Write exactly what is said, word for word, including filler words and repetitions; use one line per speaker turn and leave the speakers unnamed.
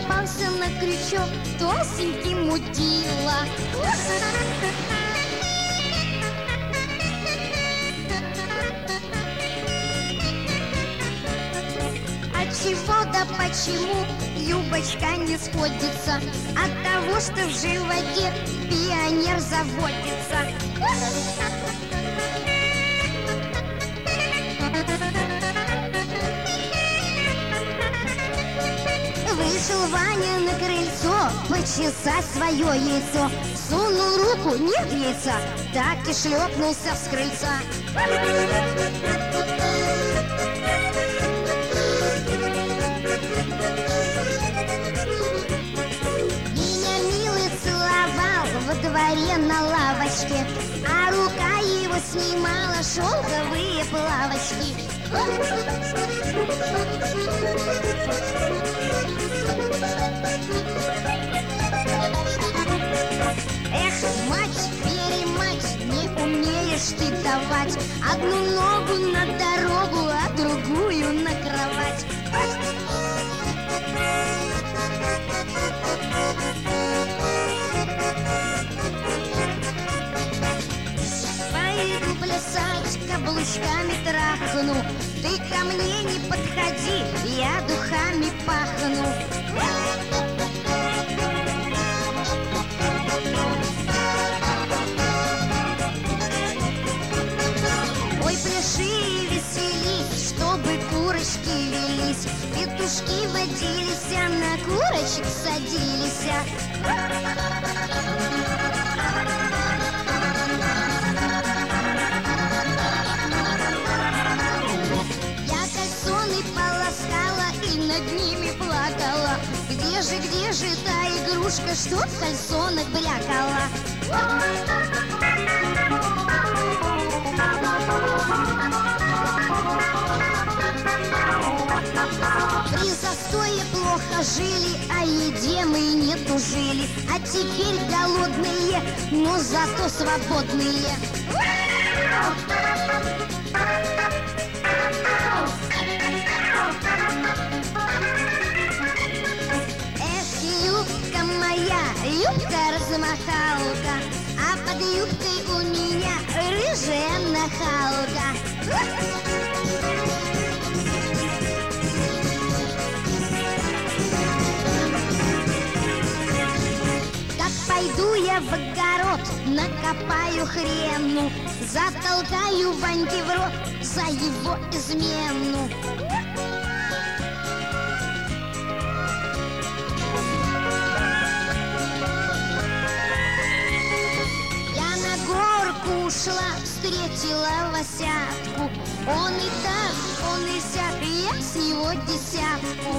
попался на крючок толстенький мудила. Чего да почему Любочка не сходится? От того, что в животе пионер заводится. Вышел Ваня на крыльцо почесать свое яйцо. Сунул руку, нет яйца, так и шлепнулся с крыльца. Во дворе на лавочке, а рука его снимала шелковые плавочки. Эх, мать-перемать, не умеешь ты давать одну ногу на дорогу, а другую на кровать. Плясать, каблучками трахну. Ты ко мне не подходи, я духами пахну. Ой, пляши и веселись, чтобы курочки велись. Петушки водились, а на курочек садились. Над ними плакала. Где же, где же та игрушка, что в кальсонах брякала? При застое плохо жили, о еде мы не тужили. А теперь голодные, но зато свободные. Юбка-размахалка, а под юбкой у меня рыжая нахалка. Как пойду я в огород, накопаю хрену, затолкаю Ваньке в рот за его измену. Ушла, встретила лосятку. Он и так, он и сяк, я с него десятку.